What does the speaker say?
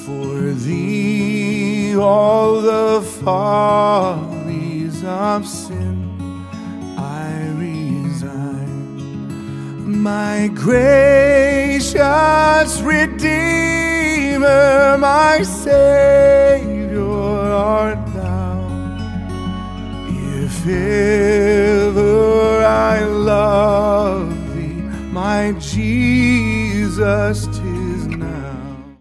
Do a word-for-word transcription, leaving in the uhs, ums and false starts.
For thee all the follies of sin I resign. My gracious Redeemer, my Savior art thou. If it